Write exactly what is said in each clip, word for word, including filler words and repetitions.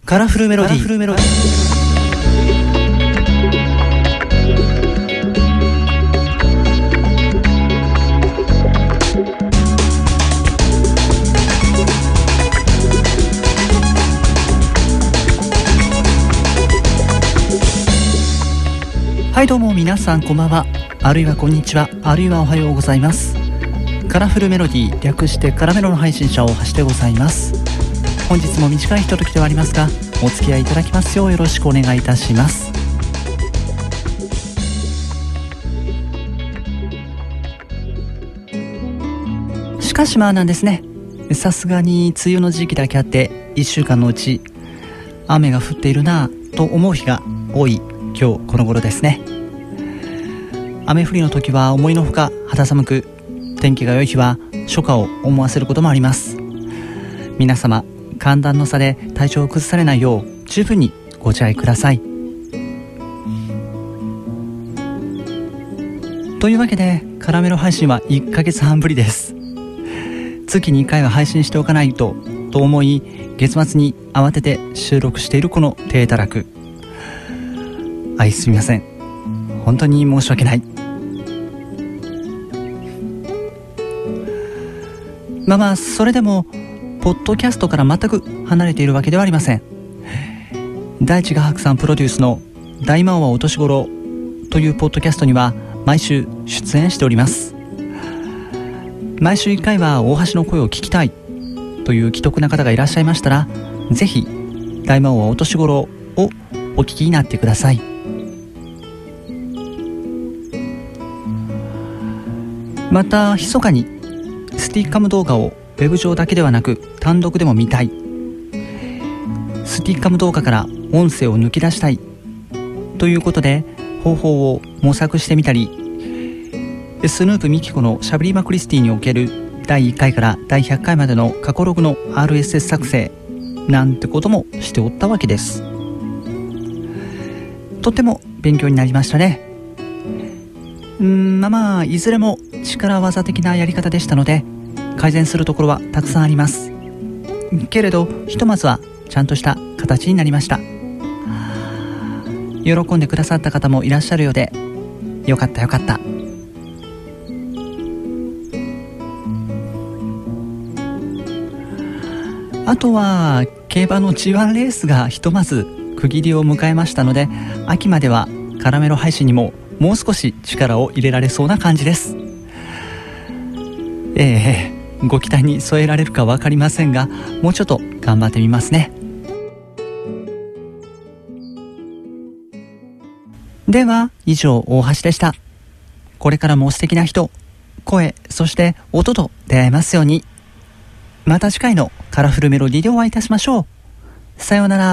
カラフルメロディー。はい、どうも皆さんこんばんは、あるいはこんにちは、あるいはおはようございます。カラフルメロディー、略してカラメロの配信者を橋でございます。本日も短いひとときではありますが、お付き合いいただきますようよろしくお願いいたします。しかしまあなんですね、さすがに梅雨の時期だけあっていっしゅうかんのうち雨が降っているなぁと思う日が多い今日この頃ですね。雨降りの時は思いのほか肌寒く、天気が良い日は初夏を思わせることもあります。皆様、寒暖の差で体調を崩されないよう十分にご自愛ください。というわけでカラメロ配信はいっかげつはんぶりです。月にいっかいは配信しておかないとと思い、月末に慌てて収録しているこの低たらく。はい、すみません、本当に申し訳ない。まあまあそれでもポッドキャストから全く離れているわけではありません。大地画伯さんプロデュースの大魔王はお年頃というポッドキャストには毎週出演しております。毎週いっかいは大橋の声を聞きたいという既得な方がいらっしゃいましたら、ぜひ大魔王はお年頃をお聞きになってください。また密かにスティッカム動画をウェブ上だけではなく単独でも見たい、スティッカム動画から音声を抜き出したいということで方法を模索してみたり、スヌープミキコのしゃべりまクリスティにおけるだいいっかいからだいひゃっかいまでの過去ログの アールエスエス 作成なんてこともしておったわけです。とっても勉強になりましたね。うーんまあまあいずれも力技的なやり方でしたので改善するところはたくさんありますけれど、ひとまずはちゃんとした形になりました。喜んでくださった方もいらっしゃるようでよかったよかった。あとは競馬の ジーワン レースがひとまず区切りを迎えましたので、秋まではカラメロ配信にももう少し力を入れられそうな感じです。ええご期待に添えられるか分かりませんが、もうちょっと頑張ってみますね。では以上、大橋でした。これからも素敵な人、声、そして音と出会えますように。また次回のカラフルメロディでお会いいたしましょう。さようなら。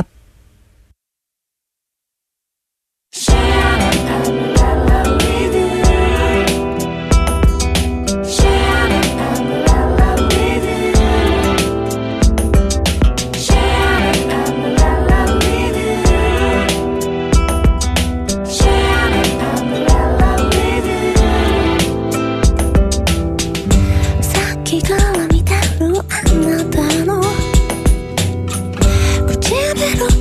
気が見てるあなたの唇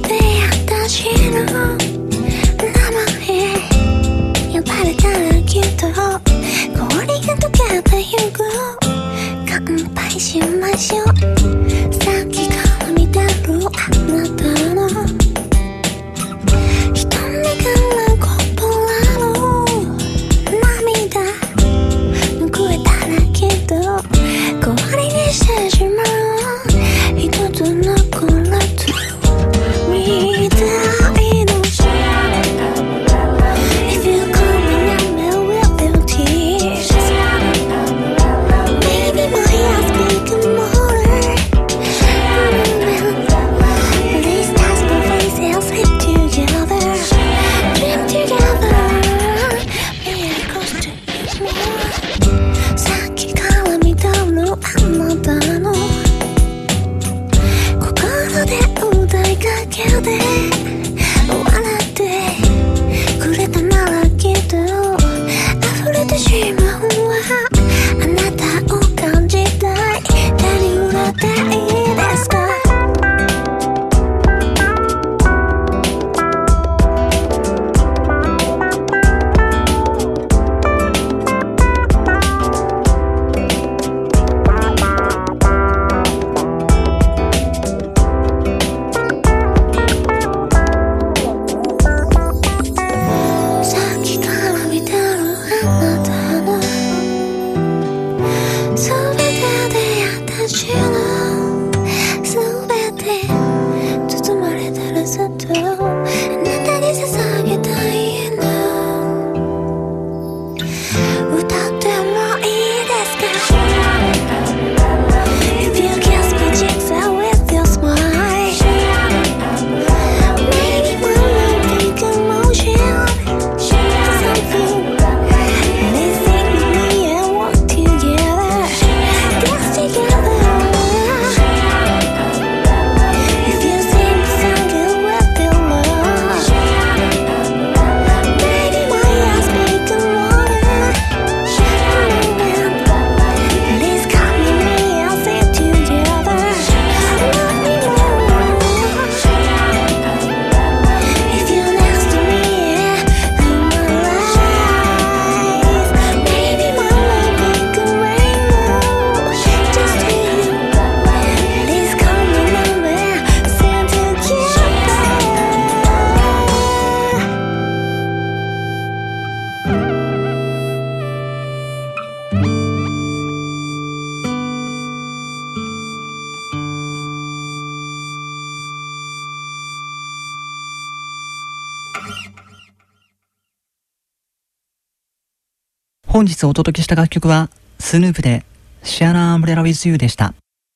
本日お届けした楽曲はスヌープで Share an Umbrella with You でした。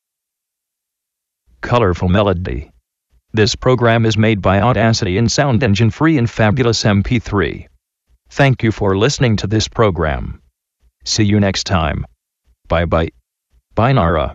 Colorful melody. This program is made by Audacity and Sound Engine Free and Fabulous エムピースリー. Thank you for listening to this program. See you next time. Bye bye. Bye Nara.